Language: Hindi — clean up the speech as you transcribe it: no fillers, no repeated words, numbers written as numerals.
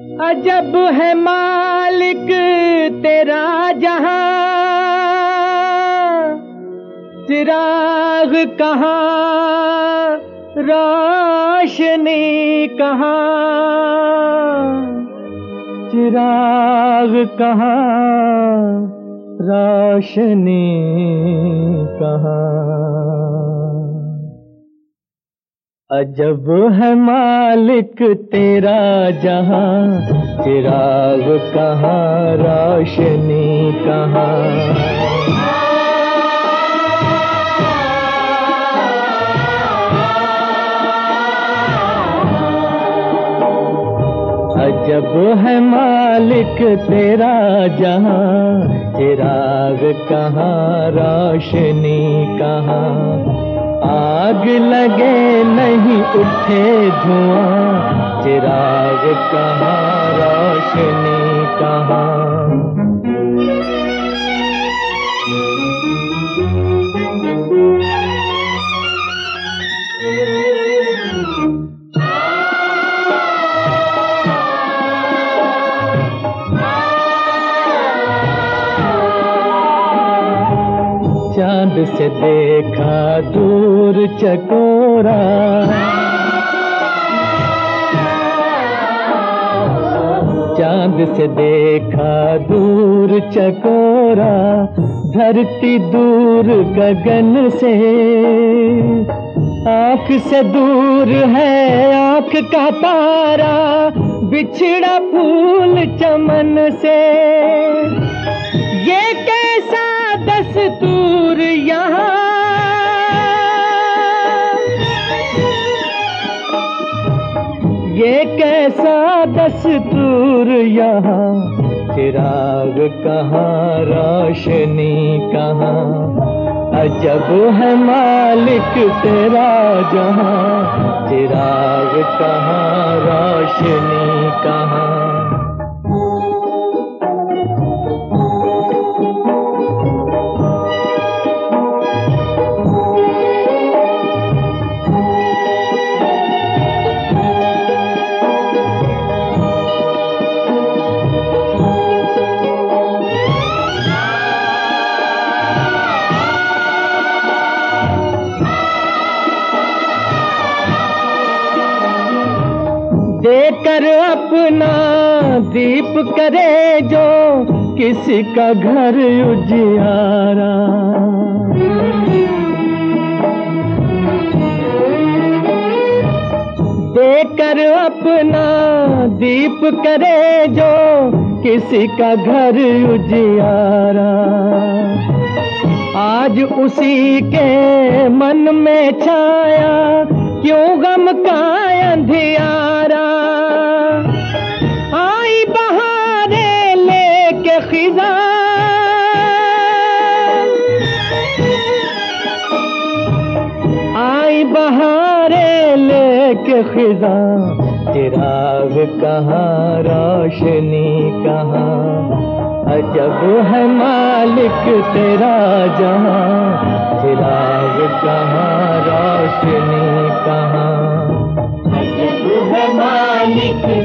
अजब है मालिक तेरा जहां, चिराग कहाँ रोशनी कहाँ, चिराग कहाँ रोशनी कहाँ। अजब है मालिक तेरा जहां, चिराग कहाँ रोशनी कहाँ। अजब है मालिक तेरा जहां, चिराग कहाँ रोशनी कहाँ। आग लगे नहीं उठे धुआं, चिराग कहाँ रोशनी कहाँ। चांद से देखा दूर चकोरा, चांद से देखा दूर चकोरा, धरती दूर गगन से। आँख से दूर है आँख का तारा, बिछड़ा फूल चमन से। ये कैसा दस्तूर यहाँ, ये कैसा दस्तूर यहाँ। चिराग कहाँ रोशनी कहाँ। अजब है मालिक तेरा जहां, चिराग कहाँ रोशनी कहाँ। देकर अपना दीप करे जो किसी का घर उजियारा। देकर अपना दीप करे जो किसी का घर उजियारा। आज उसी के मन में छाया क्यों गम का अंधियारा। आई बहारें लेके खिज़ां, आई बहारें लेके खिज़ां। चिराग कहाँ रोशनी कहाँ। अजब है मालिक तेरा जहां, चिराग कहाँ रोशनी कहाँ। अजब है मालिक